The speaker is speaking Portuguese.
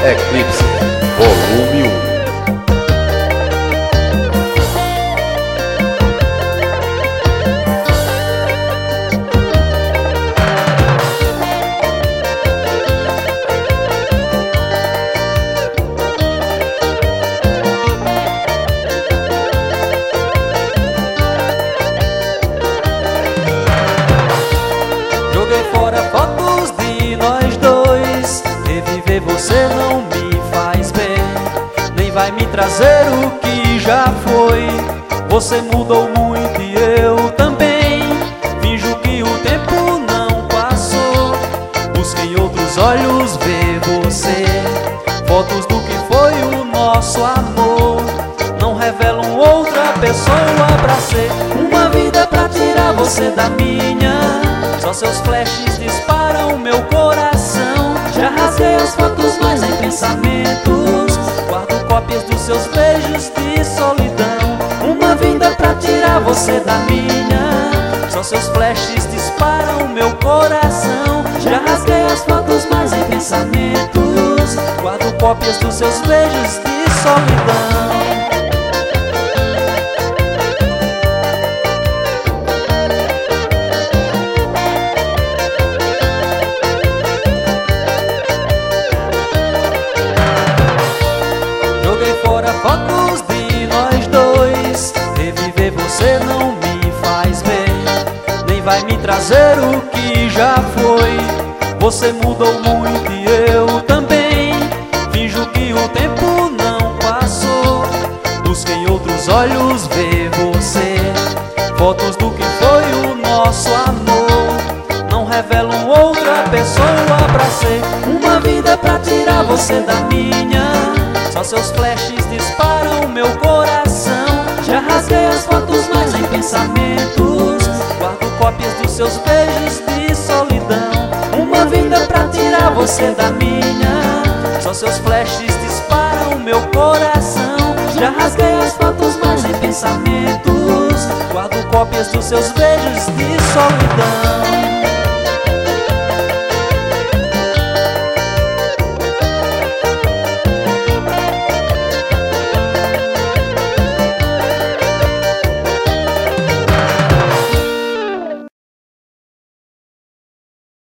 Eclipse Volume 1. Joguei fora fotos de nós dois. Reviver você não me faz bem, nem vai me trazer o que já foi. Você mudou muito e eu também. Finjo que o tempo não passou. Busque em outros olhos ver você. Fotos do que foi o nosso amor não revelam outra pessoa pra ser. Uma vida pra tirar você da minha. Só seus flashes disparam meu coração. Já rasguei as fotos, mas em pensamentos guardo cópias dos seus beijos de solidão. Uma vida pra tirar você da minha. Só seus flashes disparam meu coração. Já rasguei as fotos, mas em pensamentos guardo cópias dos seus beijos de solidão. Joguei fora fotos de nós dois. Reviver você não me faz bem, nem vai me trazer o que já foi. Você mudou muito e eu também. Finjo que o tempo não passou. Busque em outros olhos ver você. Fotos do que foi o nosso amor não revelam outra pessoa pra ser. Uma vida pra tirar você da minha. Só seus flashes disparam meu coração. Já rasguei as fotos, mas em pensamentos guardo cópias dos seus beijos de solidão. Uma vida pra tirar você da minha. Só seus flashes disparam meu coração. Já rasguei as fotos, mas em pensamentos guardo cópias dos seus beijos de solidão.